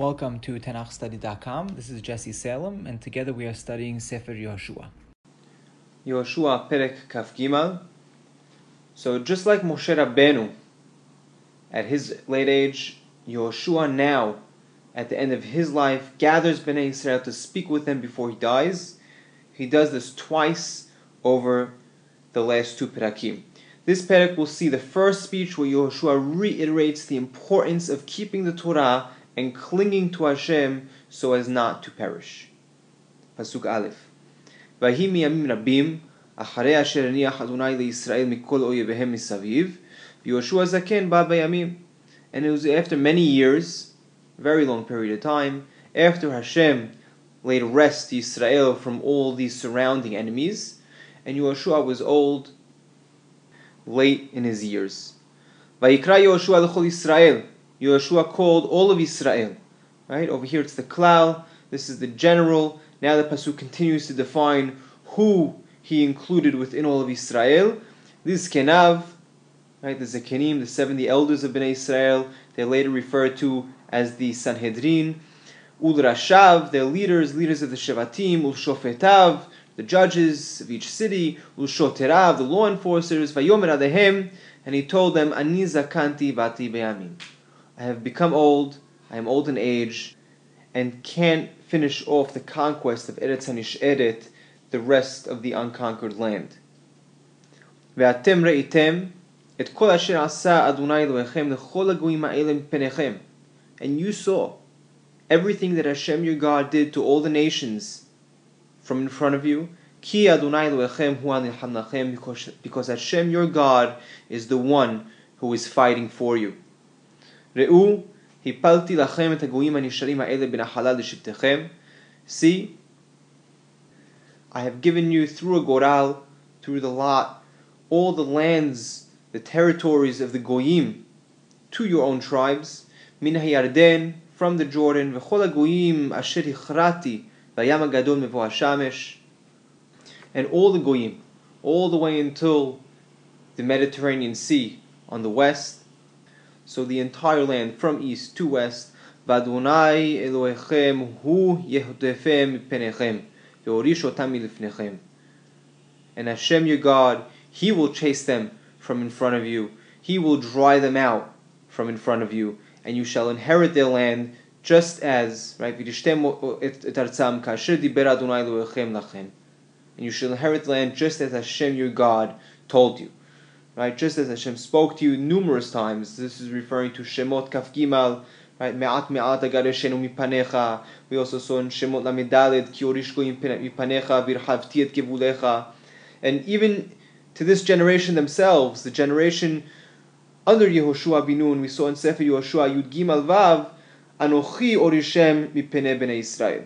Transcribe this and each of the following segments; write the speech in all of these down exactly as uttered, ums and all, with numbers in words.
Welcome to Tanakh Study dot com. This is Jesse Salem, and together we are studying Sefer Yehoshua. Yehoshua Perek Kaf Gimal. So just like Moshe Rabbeinu, at his late age, Yehoshua now, at the end of his life, gathers Bnei Israel to speak with them before he dies. He does this twice over the last two Perakim. This Perek will see the first speech where Yehoshua reiterates the importance of keeping the Torah and clinging to Hashem so as not to perish. Pasuk Aleph. Vahi miyamim rabim, acharei asher haniach Adonai leYisrael mikol oyevehem misaviv, Yehoshua zaken ba bayamim. And it was after many years, a very long period of time, after Hashem laid rest Yisrael from all these surrounding enemies, and Yehoshua was old, late in his years. Vayikra Yehoshua l'chol Yisrael. Yehoshua called all of Israel. Right? Over here it's the klal. This is the general. Now the pasuk continues to define who he included within all of Israel. This kenav, right? The zekenim, the seventy elders of Bnei Israel. They're later referred to as the Sanhedrin. Ul rashav, their leaders, leaders of the shevatim. Ul shofetav, the judges of each city. Ul shoterav, the law enforcers. Vayomer alehem, and he told them, Ani zakanti vati be'amim. I have become old, I am old in age, and can't finish off the conquest of Eretz HaNish'eret, the rest of the unconquered land. Ve'atem re'item, et kol asher asa Adonai Elohechem lechol hagoyim ha'ele mipenechem. And you saw everything that Hashem your God did to all the nations from in front of you. Ki Adonai Elohechem hu anilham lachem, because because Hashem your God is the one who is fighting for you. Re'u, hipalti lachem et hagoyim hanisharim ha'ele b'nachala l'shivtechem. See, I have given you through a goral, through the lot, all the lands, the territories of the goyim, to your own tribes. Min ha'yarden, from the Jordan, v'chol hagoyim asher hichrati v'yam hagadol mevo hashamesh. And all the goyim, all the way until the Mediterranean Sea on the west. So the entire land from east to west. V'Adonai Elohechem hu yehdefem mipenechem ve'orish otam milifnechem. And Hashem your God, He will chase them from in front of you. He will drive them out from in front of you, and you shall inherit their land, just as right. V'dishtem et artzam kasher diber Adonai Elohechem lachem. And you shall inherit the land just as Hashem your God told you. Right, just as Hashem spoke to you numerous times. This is referring to Shemot Kaf Gimal, right? Me'at me'at agareshenu mipanecha. We also saw in Shemot Lamedaled, Ki orish goyim mipanecha virhavti et gevulecha. And even to this generation themselves, the generation under Yehoshua Binun, we saw in Sefer Yehoshua Yud Gimal Vav, Anochi orishem mipene bnei Israel.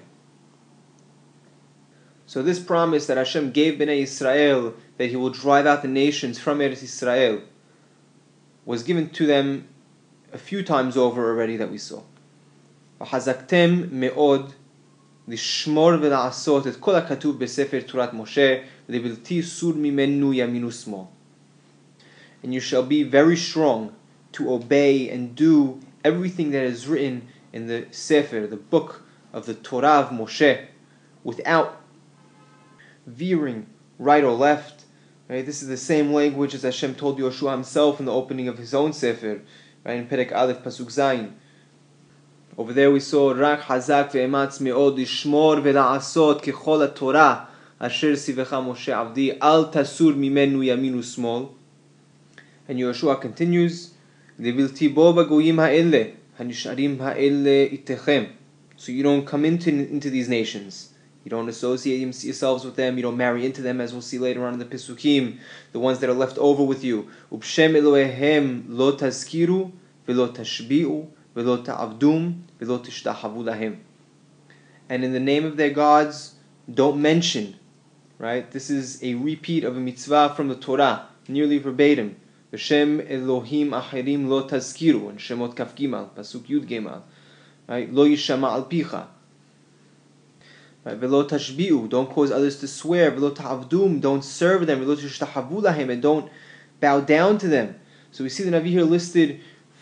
So this promise that Hashem gave Bnei Israel, that He will drive out the nations from Eretz Israel, was given to them a few times over already that we saw. V'chazaktem me'od lishmor v'la'asot et kol ha'katuv b'sefer Torat Moshe le'bilti sur mimenu yaminu smol. And you shall be very strong to obey and do everything that is written in the Sefer, the book of the Torah of Moshe, without veering right or left. Right? This is the same language as Hashem told Yehoshua himself in the opening of his own Sefer, right? In Perek Aleph Pasuk Zayin. Over there we saw Rak Hazak ve'ematz me'od lishmor ve'la'asot kechol ha'Torah asher sivecha Moshe avdi al tasur mimenu yaminu smol. And Yehoshua continues, Levilti bo b'goyim ha'ele hanisharim ha'ele itechem. So you don't come into into these nations. You don't associate yourselves with them. You don't marry into them, as we'll see later on in the Pisukim, the ones that are left over with you. Ubshem Elohehem lo tazkiru velo tashbi'u velo ta'avdum velo tishtahavu lahem. And in the name of their gods, don't mention. Right? This is a repeat of a mitzvah from the Torah, nearly verbatim. B'shem Elohim achirim lo tazkiru, in Shemot Kaf Gimal, Pasuk Yud Gimal. Right? Lo yishama al picha. Right? Velo tashbi'u, don't cause others to swear. Velo ta'avdum, don't serve them. Velo tishtahavu lahem, and don't bow down to them. So we see the Navi here listed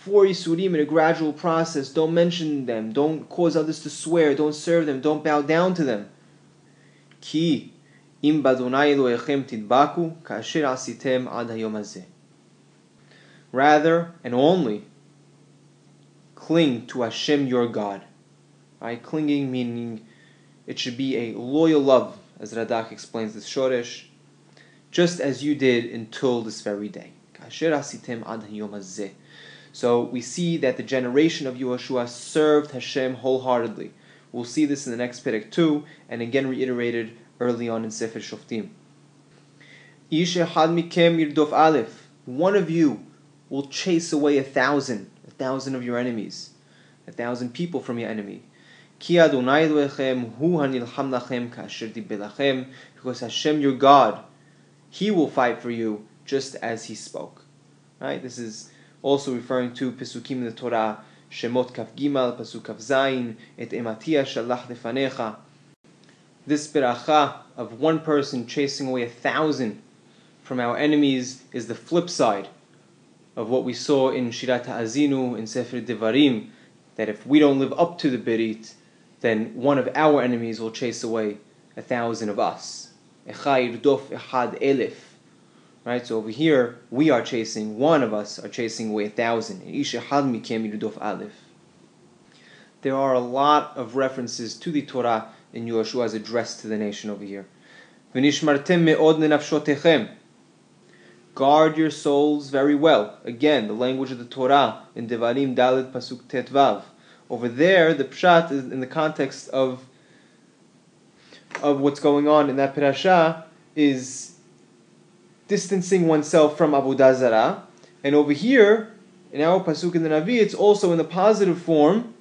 four Yisurim in a gradual process. Don't mention them. Don't cause others to swear. Don't serve them. Don't bow down to them. Ki im b'Adonai Elohechem tidbaku ka'asher asitem ad hayom hazeh. Rather and only cling to Hashem your God. Right? Clinging meaning it should be a loyal love, as Radak explains this Shoresh, just as you did until this very day. So we see that the generation of Yehoshua served Hashem wholeheartedly. We'll see this in the next Perek too, and again reiterated early on in Sefer Shoftim. Ish echad mikem yirdof aleph. One of you will chase away a thousand, a thousand of your enemies, a thousand people from your enemy. Ki Adonai Elohechem hu hanilcham lachem ka'asher diber lachem. Because Hashem your God, He will fight for you just as He spoke. Right? This is also referring to Pesukim in the Torah, Shemot Kaf Gimal, Pasuk Kaf Zayin, Et Ematia Shalach Lefanecha. This beracha of one person chasing away a thousand from our enemies is the flip side of what we saw in Shirat HaAzinu, in Sefer Devarim, that if we don't live up to the berit, then one of our enemies will chase away a thousand of us. Echad yirdof echad elef. Right, so over here, we are chasing, one of us are chasing away a thousand. Ish echad mikem yirdof aleph. There are a lot of references to the Torah in Yehoshua's address to the nation over here. V'nishmartem me'od lenafshotechem. Guard your souls very well. Again, the language of the Torah in Devarim Dalet Pasuk Tetvav. Over there, the pshat is in the context of of what's going on in that parasha is distancing oneself from Avodah Zarah. And over here, in our pasuk in the Navi, it's also in the positive form.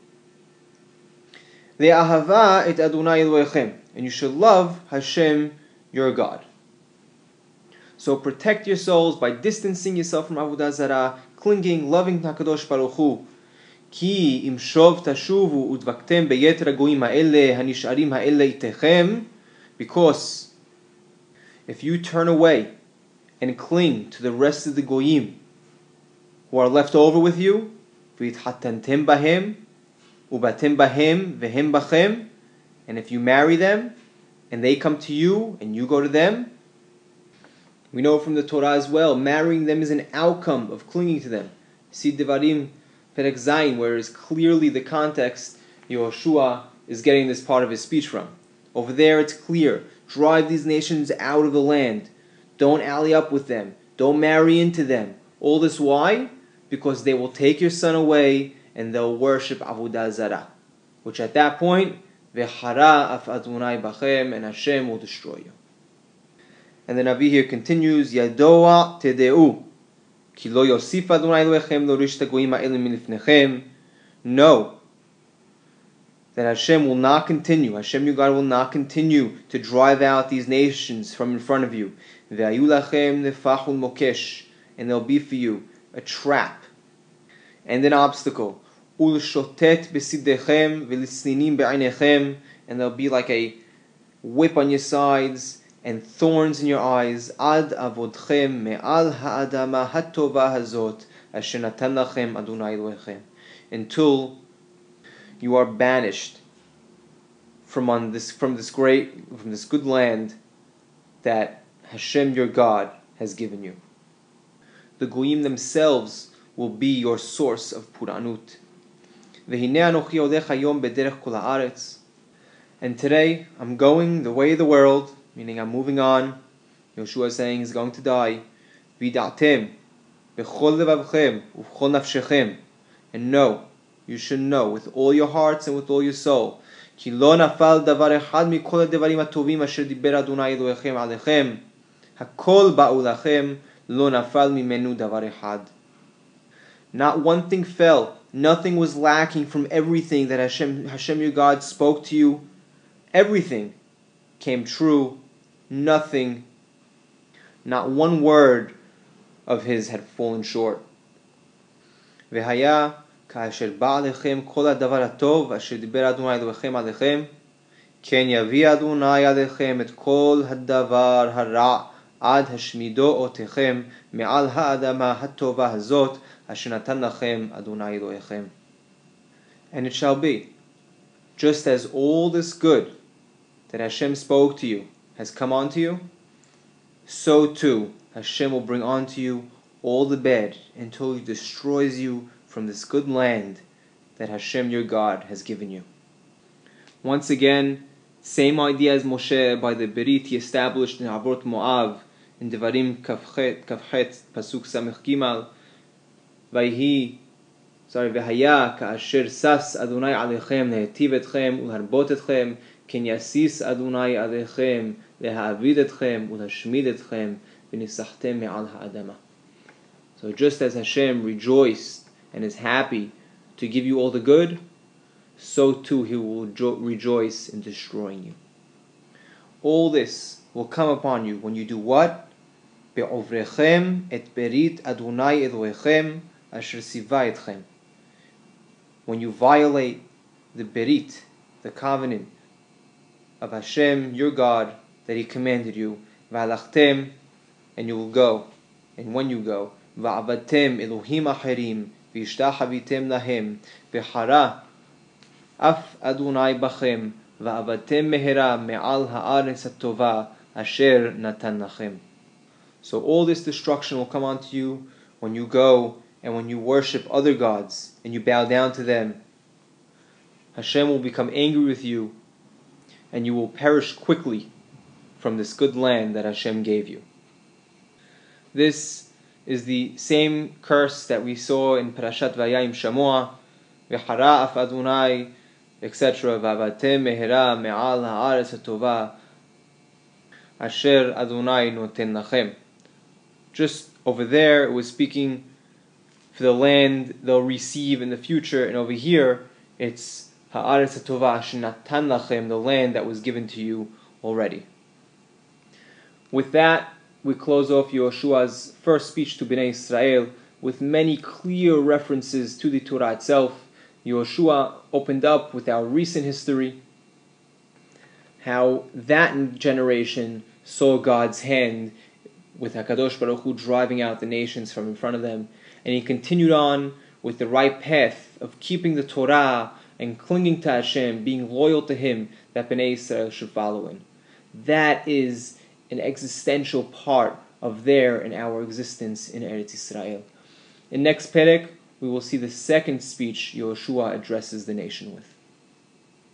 Ve'ahava et Adonai Elohechem, and you should love Hashem your God. So protect your souls by distancing yourself from Avodah Zarah, clinging, loving HaKadosh Baruch Hu. Ki im shov tashuvu udvaktem beyeter hagoyim ha'ele hanish'arim ha'ele itechem. Because if you turn away and cling to the rest of the goyim who are left over with you, v'itchatentem bahem ubatem bahem vehem bachem, and if you marry them and they come to you and you go to them, we know from the Torah as well, marrying them is an outcome of clinging to them. See Devarim Perek Zayin, where is clearly the context Yehoshua is getting this part of his speech from. Over there it's clear, drive these nations out of the land. Don't ally up with them. Don't marry into them. All this why? Because they will take your son away and they'll worship Avodah Zarah. Which at that point, V'chara af Adonai bachem, and Hashem will destroy you. And the Navi here continues, Yadoa tedeu, ki lo yosif Adonai Elohechem lo rishta goyim ha'ele milifnechem. Know that Hashem will not continue, Hashem your God will not continue to drive out these nations from in front of you. Ve'ayu lachem nefachul mokesh, and there'll be for you a trap and an obstacle. Ul shotet besidechem v'lisninim be'einechem, and there'll be like a whip on your sides and thorns in your eyes. Ad avodchem me'al ha'adama hatova hazot asher natan lachem Adonai Elohechem, until you are banished from on this from this great from this good land that Hashem your God has given you. The goyim themselves will be your source of puranut. And today I'm going the way of the world, meaning I'm moving on. Yehoshua is saying he's going to die. And know, you should know with all your hearts and with all your soul, not one thing fell, nothing was lacking from everything that Hashem, Hashem your God spoke to you. Everything came true. Nothing, not one word of His had fallen short. V'haya ka'asher ba'alechem kol hadavar hatov asher diber Adonai Elohechem alechem ken yavi Adonai alechem et kol hadavar hara עד השמידו אותכם מעל האדמה הטובה הזאת אשר נתן לכם אדוני אלוהיכם. And it shall be, just as all this good that Hashem spoke to you has come onto you, so too Hashem will bring onto you all the bad until He destroys you from this good land that Hashem your God has given you. Once again, same idea as Moshe by the Berit he established in Avrot Moav in Devarim Kafchet, Kafchet Pasuk Samech Gimal. Vayhi, sorry, V'haya ka'asher sas Adonai alechem lehetiv etchem ulharbot etchem ken yasis Adonai alechem lehavid etchem ulhashmid etchem v'nisachtem me'al ha'adama. So just as Hashem rejoiced and is happy to give you all the good, so too He will jo- rejoice in destroying you. All this will come upon you when you do what? Be'ovrechem et berit Adonai Elohechem asher siva etchem. When you violate the berit, the covenant of Hashem, your God, that He commanded you, v'alachtem, and you will go, and when you go, v'avatem Elohim acherim, v'ishtachavitem lahem, v'hara af Adonai bachem, v'avatem mehera me'al ha'aretz hatova asher natan lachem. So all this destruction will come onto you when you go and when you worship other gods and you bow down to them. Hashem will become angry with you and you will perish quickly from this good land that Hashem gave you. This is the same curse that we saw in Parashat Vayayim Shamoah, v'hara af Adonai, et cetera. V'avatem mehera me'al ha'aretz hatova asher Adonai noten lachem. Just over there, it was speaking for the land they'll receive in the future, and over here, it's ha'aretz hatova asher natan lachem, the land that was given to you already. With that, we close off Yehoshua's first speech to Bnei Israel with many clear references to the Torah itself. Yehoshua opened up with our recent history, how that generation saw God's hand with HaKadosh Baruch Hu driving out the nations from in front of them, and he continued on with the right path of keeping the Torah and clinging to Hashem, being loyal to Him, that Bnei Israel should follow in. That is an existential part of their and our existence in Eretz Yisrael. In next Perek, we will see the second speech Yehoshua addresses the nation with.